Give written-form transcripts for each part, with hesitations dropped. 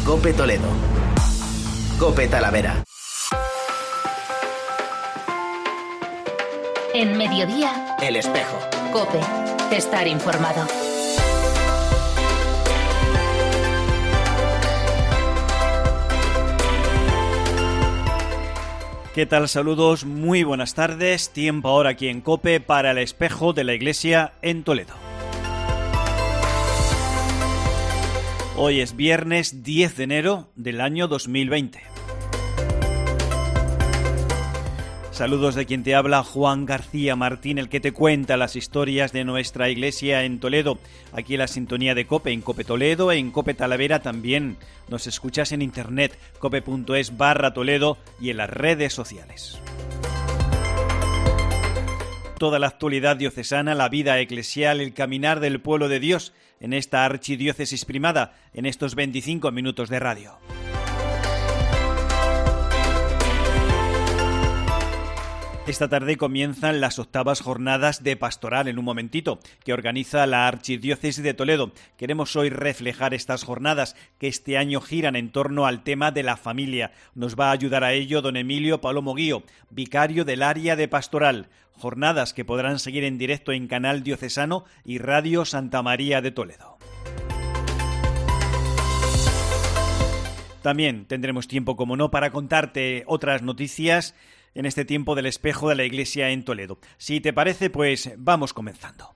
COPE Toledo. COPE Talavera. En Mediodía, El Espejo. COPE. Estar informado. ¿Qué tal? Saludos, muy buenas tardes. Tiempo ahora aquí en COPE para El Espejo de la Iglesia en Toledo. Hoy es viernes 10 de enero del año 2020. Saludos de quien te habla, Juan García Martín, el que te cuenta las historias de nuestra iglesia en Toledo. Aquí en la sintonía de COPE, en COPE Toledo, en COPE Talavera también. Nos escuchas en internet, cope.es/Toledo y en las redes sociales. Toda la actualidad diocesana, la vida eclesial, el caminar del pueblo de Dios en esta archidiócesis primada, en estos 25 minutos de radio. Esta tarde comienzan las 8ª jornadas de pastoral, en un momentito, que organiza la Archidiócesis de Toledo. Queremos hoy reflejar estas jornadas que este año giran en torno al tema de la familia. Nos va a ayudar a ello don Emilio Palomo Guío, vicario del área de pastoral. Jornadas que podrán seguir en directo en Canal Diocesano y Radio Santa María de Toledo. También tendremos tiempo, como no, para contarte otras noticias en este tiempo del Espejo de la Iglesia en Toledo. Si te parece, pues vamos comenzando.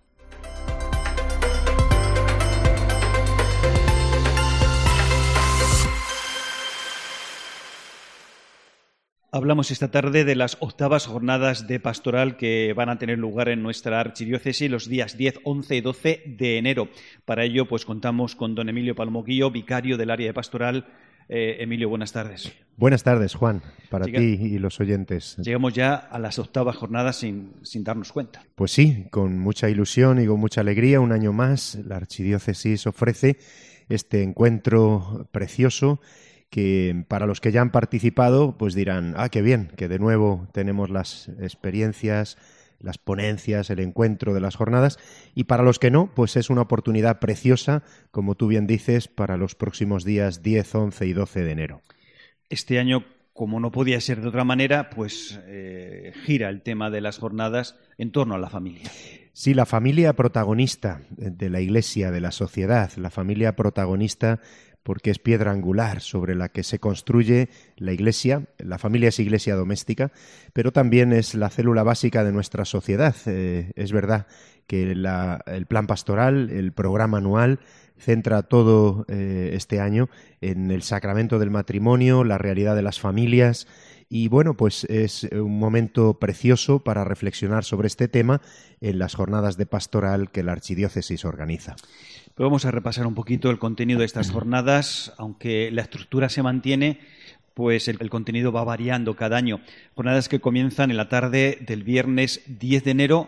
Hablamos esta tarde de las 8ª jornadas de pastoral que van a tener lugar en nuestra archidiócesis los días 10, 11 y 12 de enero. Para ello, pues contamos con don Emilio Palomo Guío, vicario del área de pastoral. Emilio, buenas tardes. Buenas tardes, Juan, para ti y los oyentes. Llegamos ya a las 8ª jornadas sin darnos cuenta. Pues sí, con mucha ilusión y con mucha alegría, un año más, la archidiócesis ofrece este encuentro precioso que para los que ya han participado, pues dirán, qué bien, que de nuevo tenemos las experiencias, las ponencias, el encuentro de las jornadas, y para los que no, pues es una oportunidad preciosa, como tú bien dices, para los próximos días 10, 11 y 12 de enero. Este año, como no podía ser de otra manera, pues gira el tema de las jornadas en torno a la familia. Sí, la familia protagonista de la Iglesia, de la sociedad, la familia protagonista porque es piedra angular sobre la que se construye la Iglesia. La familia es iglesia doméstica, pero también es la célula básica de nuestra sociedad. Es verdad que el plan pastoral, el programa anual, centra todo este año en el sacramento del matrimonio, la realidad de las familias. Y bueno, pues es un momento precioso para reflexionar sobre este tema en las jornadas de pastoral que la archidiócesis organiza. Pero vamos a repasar un poquito el contenido de estas jornadas, aunque la estructura se mantiene, pues el contenido va variando cada año. Jornadas que comienzan en la tarde del viernes 10 de enero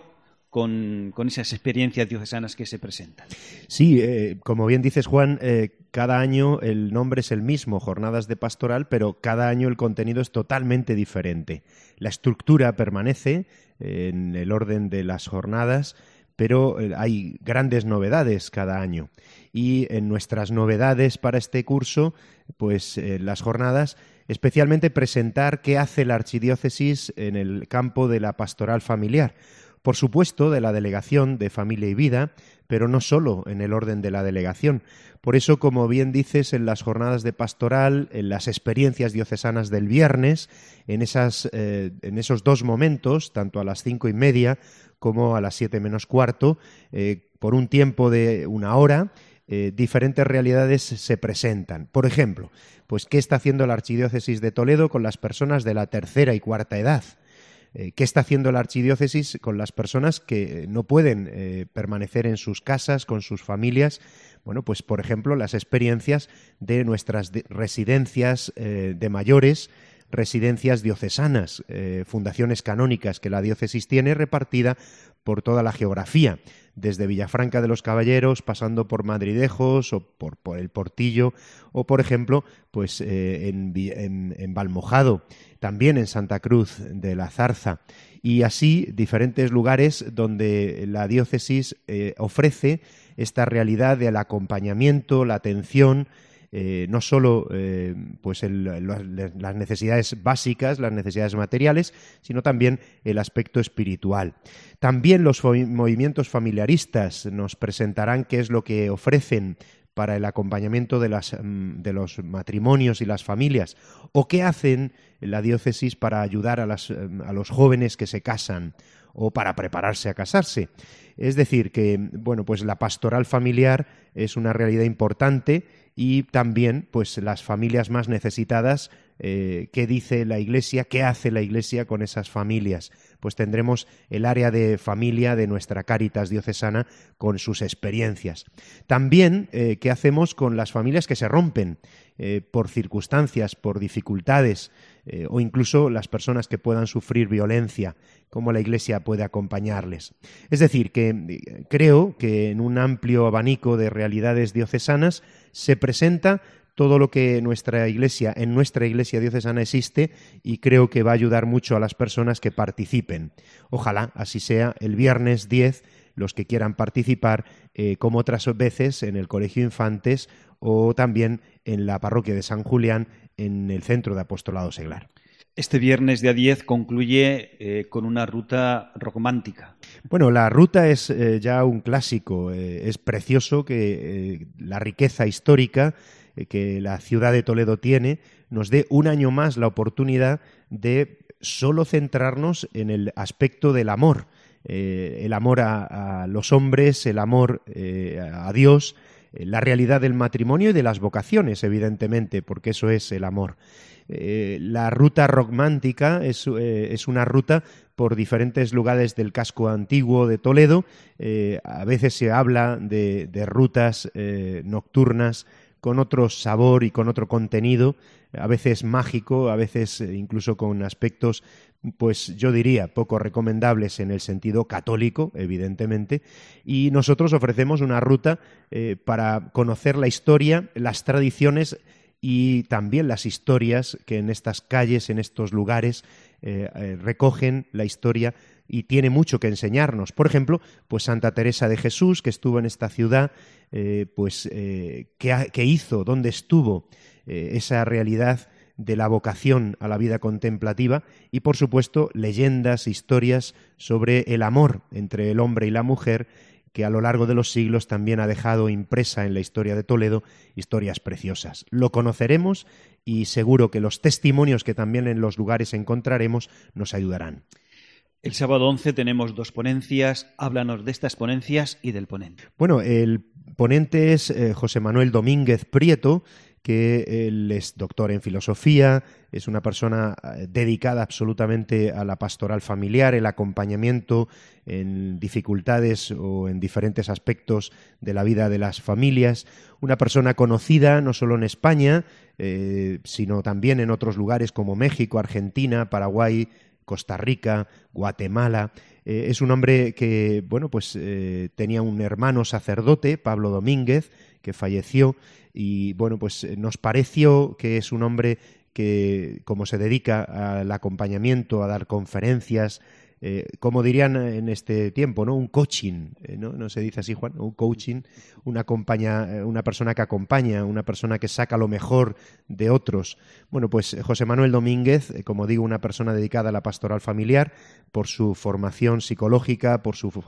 con esas experiencias diocesanas que se presentan. Sí, como bien dices, Juan, cada año el nombre es el mismo, jornadas de pastoral, pero cada año el contenido es totalmente diferente. La estructura permanece en el orden de las jornadas, pero hay grandes novedades cada año. Y en nuestras novedades para este curso, pues las jornadas, especialmente presentar qué hace la archidiócesis en el campo de la pastoral familiar. Por supuesto, de la Delegación de Familia y Vida, pero no solo en el orden de la delegación. Por eso, como bien dices, en las jornadas de pastoral, en las experiencias diocesanas del viernes, en esos dos momentos, tanto a las 5:30 como a las 7 menos cuarto, por un tiempo de una hora, diferentes realidades se presentan. Por ejemplo, pues ¿qué está haciendo la Archidiócesis de Toledo con las personas de la tercera y cuarta edad? ¿Qué está haciendo la archidiócesis con las personas que no pueden permanecer en sus casas, con sus familias? Bueno, pues por ejemplo, las experiencias de nuestras residencias de mayores, residencias diocesanas, fundaciones canónicas que la diócesis tiene repartida por toda la geografía, desde Villafranca de los Caballeros, pasando por Madridejos o por el Portillo, o por ejemplo, pues en Valmojado, también en Santa Cruz de la Zarza, y así diferentes lugares donde la diócesis ofrece esta realidad del acompañamiento, la atención, no solo pues las necesidades básicas, las necesidades materiales, sino también el aspecto espiritual. También los movimientos familiaristas nos presentarán qué es lo que ofrecen para el acompañamiento de los matrimonios y las familias, o qué hacen la diócesis para ayudar a los jóvenes que se casan o para prepararse a casarse. Es decir, que bueno, pues la pastoral familiar es una realidad importante y también pues las familias más necesitadas, qué dice la Iglesia, qué hace la Iglesia con esas familias. Pues tendremos el área de familia de nuestra Cáritas diocesana con sus experiencias. También qué hacemos con las familias que se rompen por circunstancias, por dificultades, o incluso las personas que puedan sufrir violencia, cómo la Iglesia puede acompañarles. Es decir, que creo que en un amplio abanico de realidades diocesanas se presenta todo lo que en nuestra Iglesia diocesana existe, y creo que va a ayudar mucho a las personas que participen. Ojalá así sea el viernes 10, los que quieran participar, como otras veces en el Colegio Infantes o también en la parroquia de San Julián, en el Centro de Apostolado Seglar. Este viernes día 10 concluye con una ruta romántica. Bueno, la ruta es ya un clásico. Es precioso que la riqueza histórica que la ciudad de Toledo tiene nos dé un año más la oportunidad de solo centrarnos en el aspecto del amor. El amor a los hombres, el amor a Dios, la realidad del matrimonio y de las vocaciones, evidentemente, porque eso es el amor. La ruta romántica es una ruta por diferentes lugares del casco antiguo de Toledo. A veces se habla de rutas nocturnas con otro sabor y con otro contenido, a veces mágico, a veces incluso con aspectos, pues yo diría, poco recomendables en el sentido católico, evidentemente, y nosotros ofrecemos una ruta para conocer la historia, las tradiciones y también las historias que en estas calles, en estos lugares, recogen la historia y tiene mucho que enseñarnos. Por ejemplo, pues Santa Teresa de Jesús, que estuvo en esta ciudad, ¿qué hizo? ¿Dónde estuvo? Esa realidad de la vocación a la vida contemplativa y, por supuesto, leyendas, historias sobre el amor entre el hombre y la mujer, que a lo largo de los siglos también ha dejado impresa en la historia de Toledo historias preciosas. Lo conoceremos y seguro que los testimonios que también en los lugares encontraremos nos ayudarán. El sábado 11 tenemos 2 ponencias. Háblanos de estas ponencias y del ponente. Bueno, el ponente es José Manuel Domínguez Prieto, que él es doctor en filosofía, es una persona dedicada absolutamente a la pastoral familiar, el acompañamiento en dificultades o en diferentes aspectos de la vida de las familias, una persona conocida no solo en España, sino también en otros lugares como México, Argentina, Paraguay, Costa Rica, Guatemala. Es un hombre que, bueno, pues tenía un hermano sacerdote, Pablo Domínguez, que falleció, y bueno, pues nos pareció que es un hombre que, como se dedica al acompañamiento, a dar conferencias, como dirían en este tiempo, ¿no? Un coaching, ¿no se dice así, Juan? Un coaching, una persona que acompaña, una persona que saca lo mejor de otros. Bueno, pues José Manuel Domínguez, como digo, una persona dedicada a la pastoral familiar, por su formación psicológica, por su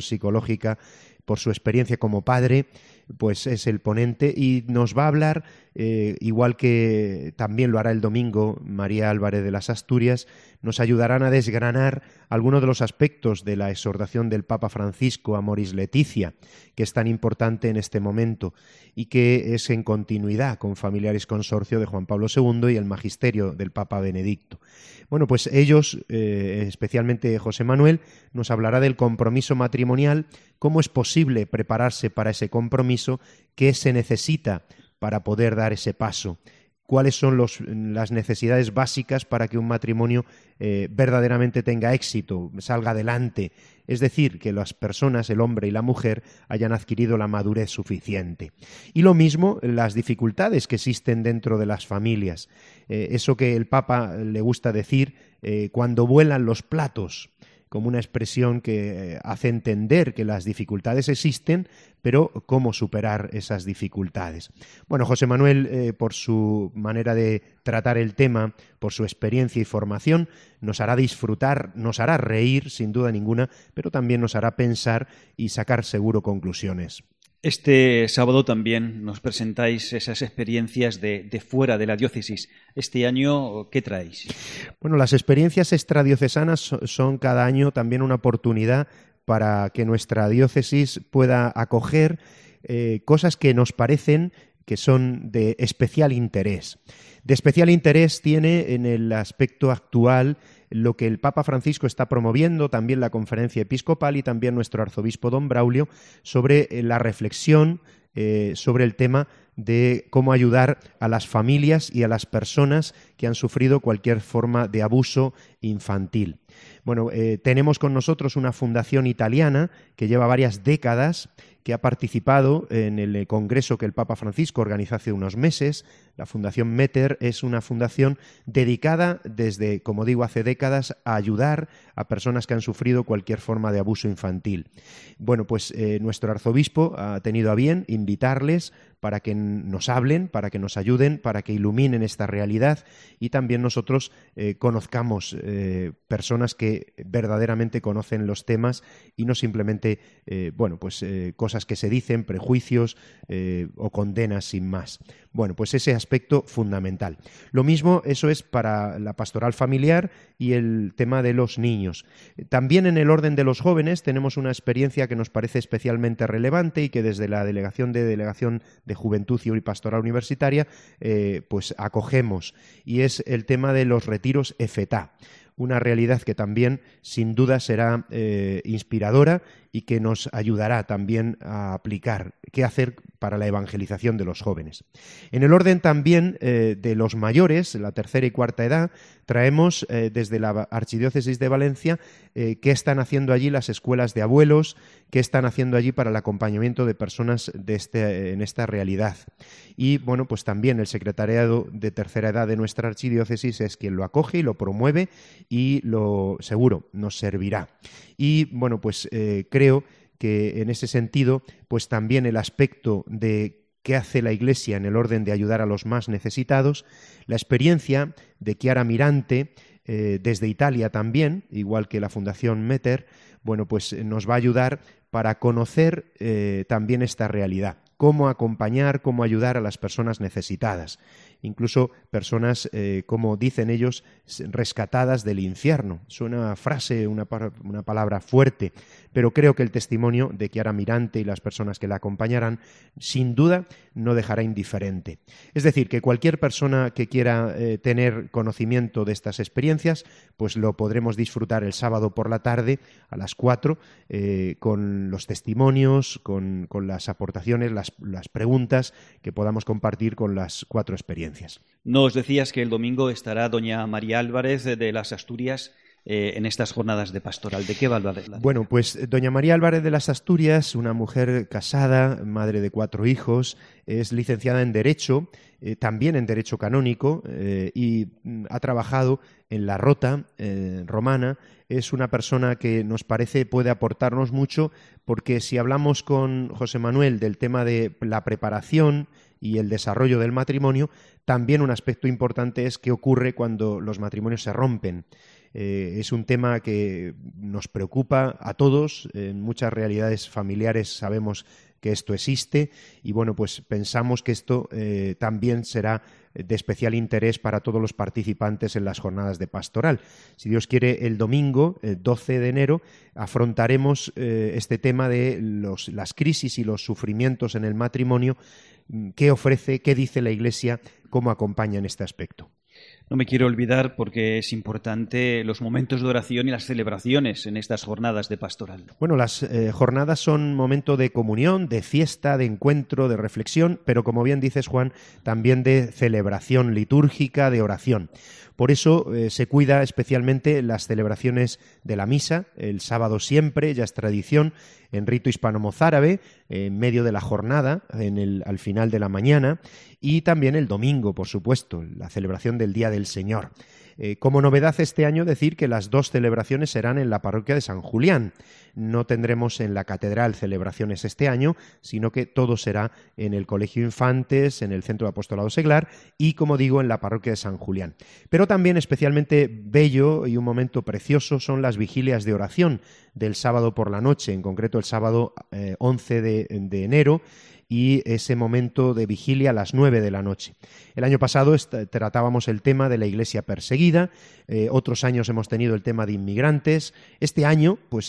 experiencia como padre, pues es el ponente y nos va a hablar, igual que también lo hará el domingo María Álvarez de las Asturias, nos ayudarán a desgranar algunos de los aspectos de la exhortación del Papa Francisco Amoris Laetitia, que es tan importante en este momento y que es en continuidad con Familiaris Consorcio de Juan Pablo II y el magisterio del Papa Benedicto. Bueno, pues ellos, especialmente José Manuel, nos hablará del compromiso matrimonial, cómo es posible prepararse para ese compromiso, qué se necesita para poder dar ese paso, cuáles son las necesidades básicas para que un matrimonio verdaderamente tenga éxito, salga adelante. Es decir, que las personas, el hombre y la mujer, hayan adquirido la madurez suficiente. Y lo mismo las dificultades que existen dentro de las familias. Eso que el Papa le gusta decir, cuando vuelan los platos. como una expresión que hace entender que las dificultades existen, pero cómo superar esas dificultades. Bueno, José Manuel, por su manera de tratar el tema, por su experiencia y formación, nos hará disfrutar, nos hará reír, sin duda ninguna, pero también nos hará pensar y sacar seguro conclusiones. Este sábado también nos presentáis esas experiencias de fuera de la diócesis. Este año, ¿qué traéis? Bueno, las experiencias extradiocesanas son cada año también una oportunidad para que nuestra diócesis pueda acoger cosas que nos parecen que son de especial interés. De especial interés tiene en el aspecto actual lo que el Papa Francisco está promoviendo, también la Conferencia Episcopal y también nuestro arzobispo don Braulio, sobre la reflexión sobre el tema de cómo ayudar a las familias y a las personas que han sufrido cualquier forma de abuso infantil. Bueno, tenemos con nosotros una fundación italiana que lleva varias décadas, que ha participado en el congreso que el Papa Francisco organizó hace unos meses. La Fundación Meter es una fundación dedicada desde, como digo, hace décadas a ayudar a personas que han sufrido cualquier forma de abuso infantil. Bueno, pues nuestro arzobispo ha tenido a bien invitarles para que nos hablen, para que nos ayuden, para que iluminen esta realidad y también nosotros conozcamos personas que verdaderamente conocen los temas y no simplemente cosas que se dicen, prejuicios o condenas sin más. Bueno, pues ese aspecto fundamental. Lo mismo, eso es para la pastoral familiar y el tema de los niños. También en el orden de los jóvenes tenemos una experiencia que nos parece especialmente relevante y que desde la Delegación de Juventud y Pastoral Universitaria pues acogemos, y es el tema de los retiros EFETA. Una realidad que también sin duda será inspiradora y que nos ayudará también a aplicar qué hacer para la evangelización de los jóvenes. En el orden también de los mayores, la tercera y cuarta edad, traemos desde la Archidiócesis de Valencia qué están haciendo allí las escuelas de abuelos, qué están haciendo allí para el acompañamiento de personas en esta realidad. Y bueno, pues también el secretariado de tercera edad de nuestra archidiócesis es quien lo acoge y lo promueve y lo seguro nos servirá. Y bueno, pues creo que en ese sentido, pues también el aspecto de qué hace la Iglesia en el orden de ayudar a los más necesitados, la experiencia de Chiara Mirante desde Italia también, igual que la Fundación Meter, bueno, pues nos va a ayudar para conocer también esta realidad, cómo acompañar, cómo ayudar a las personas necesitadas, incluso personas, como dicen ellos, rescatadas del infierno. Es una frase, una palabra fuerte, pero creo que el testimonio de Chiara Mirante y las personas que la acompañarán, sin duda, no dejará indiferente. Es decir, que cualquier persona que quiera tener conocimiento de estas experiencias, pues lo podremos disfrutar el sábado por la tarde a las 4, con los testimonios, con las aportaciones, las preguntas que podamos compartir con las 4 experiencias. Nos decías que el domingo estará doña María Álvarez de las Asturias en estas jornadas de pastoral. ¿De qué va a hablar? Bueno, pues doña María Álvarez de las Asturias, una mujer casada, madre de 4 hijos, es licenciada en Derecho, también en Derecho Canónico, y ha trabajado en la Rota romana. Es una persona que nos parece puede aportarnos mucho, porque si hablamos con José Manuel del tema de la preparación y el desarrollo del matrimonio, también un aspecto importante es qué ocurre cuando los matrimonios se rompen. Es un tema que nos preocupa a todos. En muchas realidades familiares sabemos que esto existe y bueno, pues pensamos que esto también será de especial interés para todos los participantes en las jornadas de pastoral. Si Dios quiere, el domingo, el 12 de enero, afrontaremos este tema de las crisis y los sufrimientos en el matrimonio, qué ofrece, qué dice la Iglesia, cómo acompaña en este aspecto. No me quiero olvidar, porque es importante, los momentos de oración y las celebraciones en estas jornadas de pastoral. Bueno, las jornadas son momento de comunión, de fiesta, de encuentro, de reflexión, pero como bien dices, Juan, también de celebración litúrgica, de oración. Por eso se cuida especialmente las celebraciones de la misa, el sábado siempre, ya es tradición, en rito hispano-mozárabe, en medio de la jornada, al final de la mañana, y también el domingo, por supuesto, la celebración del Día del Señor. Como novedad este año decir que las 2 celebraciones serán en la parroquia de San Julián. No tendremos en la catedral celebraciones este año, sino que todo será en el Colegio Infantes, en el Centro de Apostolado Seglar y, como digo, en la parroquia de San Julián. Pero también especialmente bello y un momento precioso son las vigilias de oración del sábado por la noche, en concreto el sábado 11 de enero, y ese momento de vigilia a las 9 de la noche. El año pasado tratábamos el tema de la Iglesia perseguida, otros años hemos tenido el tema de inmigrantes. Este año pues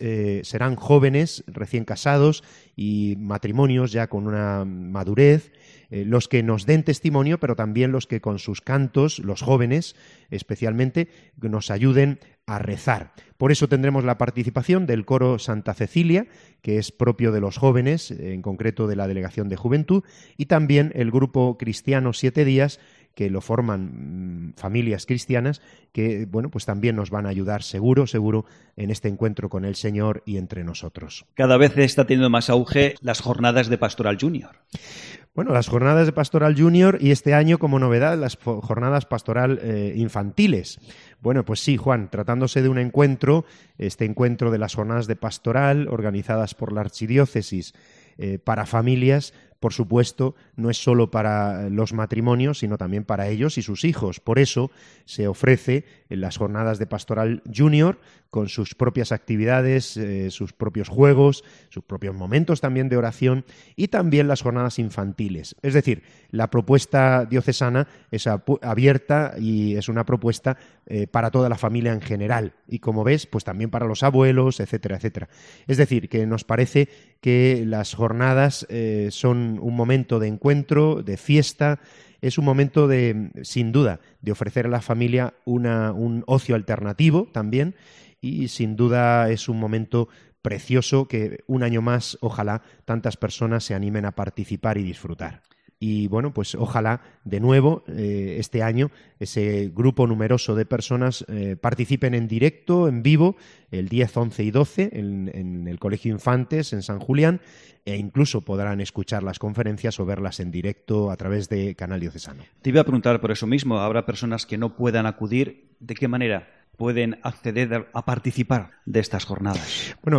serán jóvenes recién casados y matrimonios ya con una madurez, los que nos den testimonio, pero también los que con sus cantos, los jóvenes especialmente, nos ayuden a rezar. Por eso tendremos la participación del coro Santa Cecilia, que es propio de los jóvenes, en concreto de la Delegación de Juventud, y también el grupo cristiano 7 días, que lo forman familias cristianas, que bueno, pues también nos van a ayudar seguro en este encuentro con el Señor y entre nosotros. Cada vez está teniendo más auge las jornadas de Pastoral Junior. Bueno, las jornadas de Pastoral Junior y este año como novedad las jornadas Pastoral infantiles. Bueno, pues sí, Juan, tratándose de un encuentro, este encuentro de las jornadas de Pastoral organizadas por la Archidiócesis para familias, por supuesto, no es solo para los matrimonios, sino también para ellos y sus hijos. Por eso se ofrece en las jornadas de Pastoral Junior con sus propias actividades, sus propios juegos, sus propios momentos también de oración y también las jornadas infantiles. Es decir, la propuesta diocesana es abierta y es una propuesta para toda la familia en general y, como ves, pues también para los abuelos, etcétera, etcétera. Es decir, que nos parece que las jornadas son un momento de encuentro, de fiesta. Es un momento sin duda, de ofrecer a la familia un ocio alternativo también, y sin duda es un momento precioso que un año más, ojalá, tantas personas se animen a participar y disfrutar. Y bueno, pues ojalá de nuevo este año ese grupo numeroso de personas participen en directo, en vivo, el 10, 11 y 12 en el Colegio Infantes, en San Julián, e incluso podrán escuchar las conferencias o verlas en directo a través de Canal Diocesano. Te iba a preguntar por eso mismo, habrá personas que no puedan acudir, ¿de qué manera pueden acceder a participar de estas jornadas? Bueno,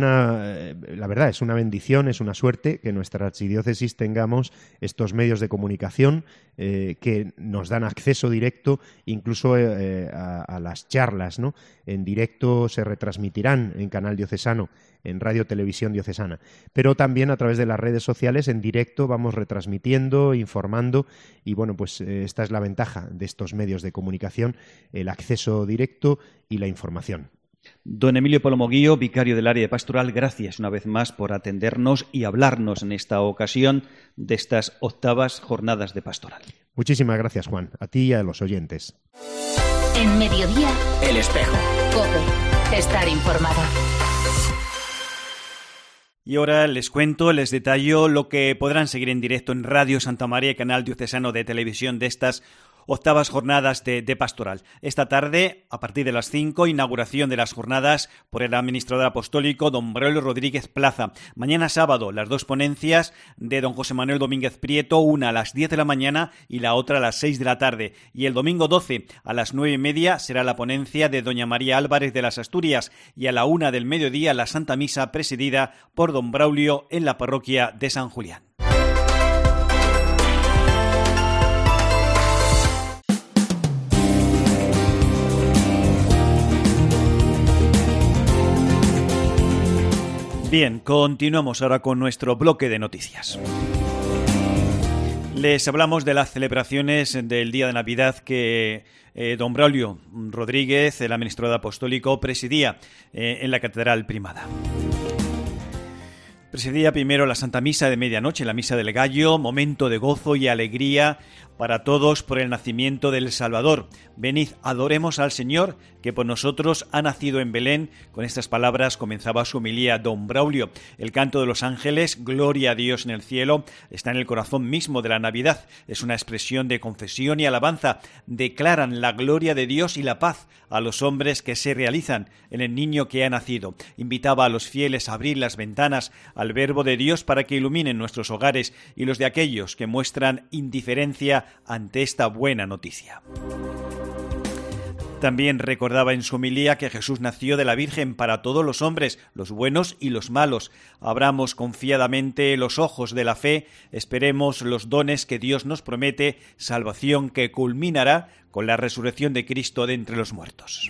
la verdad, es una bendición, es una suerte que nuestra archidiócesis tengamos estos medios de comunicación que nos dan acceso directo incluso a las charlas, ¿no? En directo se retransmitirán en Canal Diocesano, en Radio Televisión Diocesana, pero también a través de las redes sociales en directo vamos retransmitiendo, informando y bueno, pues esta es la ventaja de estos medios de comunicación, el acceso directo y la información. Don Emilio Palomo Guío, vicario del área de Pastoral, gracias una vez más por atendernos y hablarnos en esta ocasión de estas 8ª jornadas de Pastoral. Muchísimas gracias, Juan, a ti y a los oyentes. En Mediodía, El Espejo. COPE. Estar informado. Y ahora les cuento, les detallo lo que podrán seguir en directo en Radio Santa María, canal diocesano de televisión de estas 8ª jornadas de Pastoral. Esta tarde, a partir de las 5, inauguración de las jornadas por el administrador apostólico don Braulio Rodríguez Plaza. Mañana sábado, las 2 ponencias de don José Manuel Domínguez Prieto, una a las 10 de la mañana y la otra a las 6 de la tarde. Y el domingo 12, a las 9:30, será la ponencia de doña María Álvarez de las Asturias y a la 1 del mediodía la Santa Misa presidida por don Braulio en la parroquia de San Julián. Bien, continuamos ahora con nuestro bloque de noticias. Les hablamos de las celebraciones del día de Navidad que don Braulio Rodríguez, el administrador apostólico, presidía en la Catedral Primada. Presidía primero la Santa Misa de medianoche, la Misa del Gallo, momento de gozo y alegría para todos por el nacimiento del Salvador. Venid, adoremos al Señor, que por nosotros ha nacido en Belén. Con estas palabras comenzaba su homilía don Braulio. El canto de los ángeles, gloria a Dios en el cielo, está en el corazón mismo de la Navidad. Es una expresión de confesión y alabanza. Declaran la gloria de Dios y la paz a los hombres que se realizan en el niño que ha nacido. Invitaba a los fieles a abrir las ventanas al Verbo de Dios para que iluminen nuestros hogares y los de aquellos que muestran indiferencia ante esta buena noticia. También recordaba en su homilía que Jesús nació de la Virgen para todos los hombres, los buenos y los malos. Abramos confiadamente los ojos de la fe, esperemos los dones que Dios nos promete, salvación que culminará con la resurrección de Cristo de entre los muertos.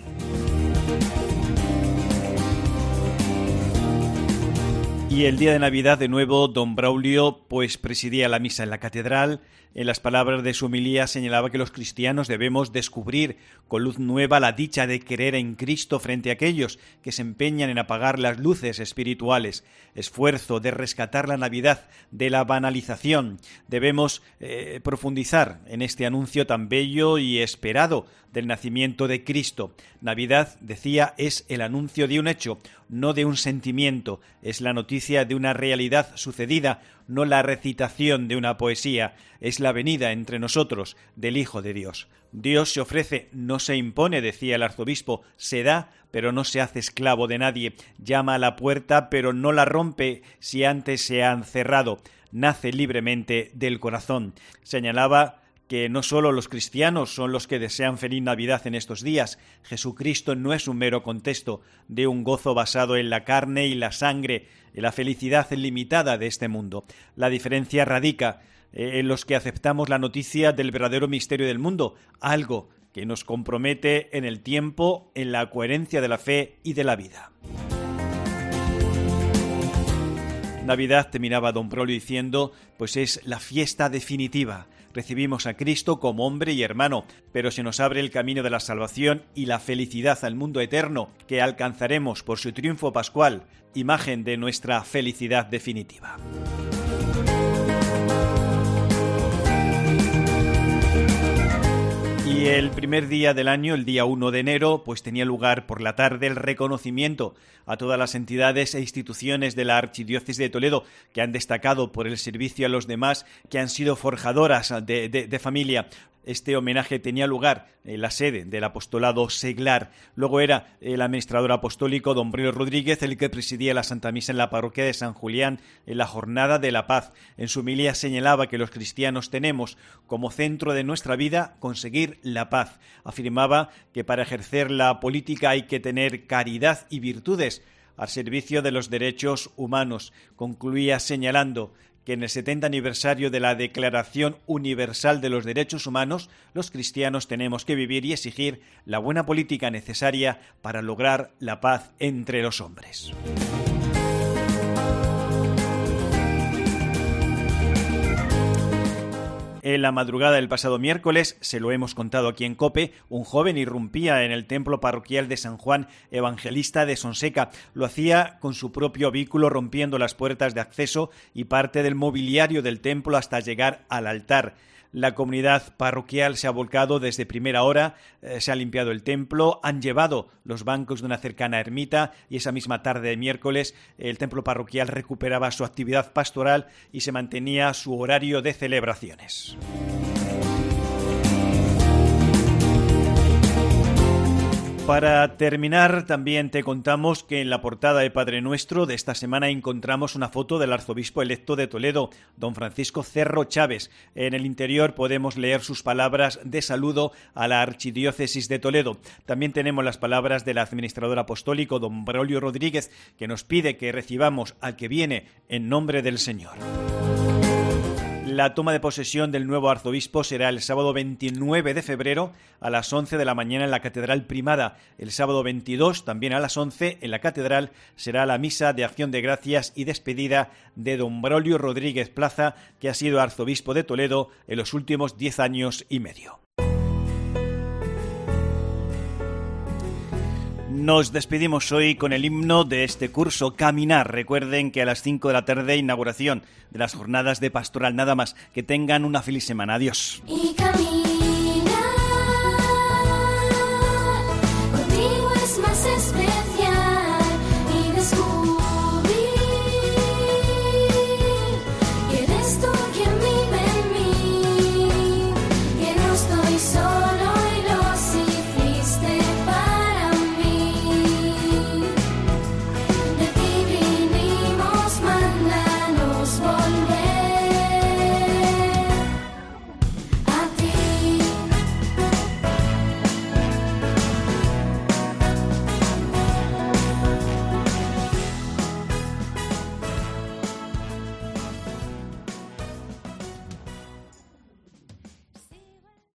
Y el día de Navidad, de nuevo, don Braulio presidía la misa en la catedral. En las palabras de su homilía señalaba que los cristianos debemos descubrir con luz nueva la dicha de creer en Cristo frente a aquellos que se empeñan en apagar las luces espirituales. Esfuerzo de rescatar la Navidad de la banalización. Debemos profundizar en este anuncio tan bello y esperado del nacimiento de Cristo. Navidad, decía, es el anuncio de un hecho, no de un sentimiento. Es la noticia de una realidad sucedida, no la recitación de una poesía. Es la venida entre nosotros del Hijo de Dios. Dios se ofrece, no se impone, decía el arzobispo, se da, pero no se hace esclavo de nadie. Llama a la puerta, pero no la rompe si antes se han cerrado. Nace libremente del corazón. Señalaba que no solo los cristianos son los que desean feliz Navidad en estos días. Jesucristo no es un mero contexto de un gozo basado en la carne y la sangre, en la felicidad limitada de este mundo. La diferencia radica en los que aceptamos la noticia del verdadero misterio del mundo, algo que nos compromete en el tiempo, en la coherencia de la fe y de la vida. Navidad, terminaba don Braulio diciendo, es la fiesta definitiva. Recibimos a Cristo como hombre y hermano, pero se nos abre el camino de la salvación y la felicidad al mundo eterno que alcanzaremos por su triunfo pascual, imagen de nuestra felicidad definitiva. Y el primer día del año, el día 1 de enero, tenía lugar por la tarde el reconocimiento a todas las entidades e instituciones de la Archidiócesis de Toledo que han destacado por el servicio a los demás, que han sido forjadoras de familia. Este homenaje tenía lugar en la sede del apostolado seglar. Luego era el administrador apostólico don Braulio Rodríguez el que presidía la Santa Misa en la parroquia de San Julián en la Jornada de la Paz. En su homilía señalaba que los cristianos tenemos como centro de nuestra vida conseguir la paz. Afirmaba que para ejercer la política hay que tener caridad y virtudes al servicio de los derechos humanos. Concluía señalando que en el 70 aniversario de la Declaración Universal de los Derechos Humanos, los cristianos tenemos que vivir y exigir la buena política necesaria para lograr la paz entre los hombres. En la madrugada del pasado miércoles, se lo hemos contado aquí en COPE, un joven irrumpía en el templo parroquial de San Juan Evangelista de Sonseca. Lo hacía con su propio vehículo, rompiendo las puertas de acceso y parte del mobiliario del templo hasta llegar al altar. La comunidad parroquial se ha volcado desde primera hora, se ha limpiado el templo, han llevado los bancos de una cercana ermita y esa misma tarde de miércoles el templo parroquial recuperaba su actividad pastoral y se mantenía su horario de celebraciones. Para terminar, también te contamos que en la portada de Padre Nuestro de esta semana encontramos una foto del arzobispo electo de Toledo, don Francisco Cerro Chávez. En el interior podemos leer sus palabras de saludo a la Archidiócesis de Toledo. También tenemos las palabras del administrador apostólico, don Braulio Rodríguez, que nos pide que recibamos al que viene en nombre del Señor. La toma de posesión del nuevo arzobispo será el sábado 29 de febrero a las 11 de la mañana en la Catedral Primada. El sábado 22, también a las 11, en la Catedral, será la misa de acción de gracias y despedida de don Braulio Rodríguez Plaza, que ha sido arzobispo de Toledo en los últimos 10 años y medio. Nos despedimos hoy con el himno de este curso, Caminar. Recuerden que a las 5 de la tarde, inauguración de las jornadas de pastoral. Nada más, que tengan una feliz semana. Adiós. Y caminar, contigo es más esperanza.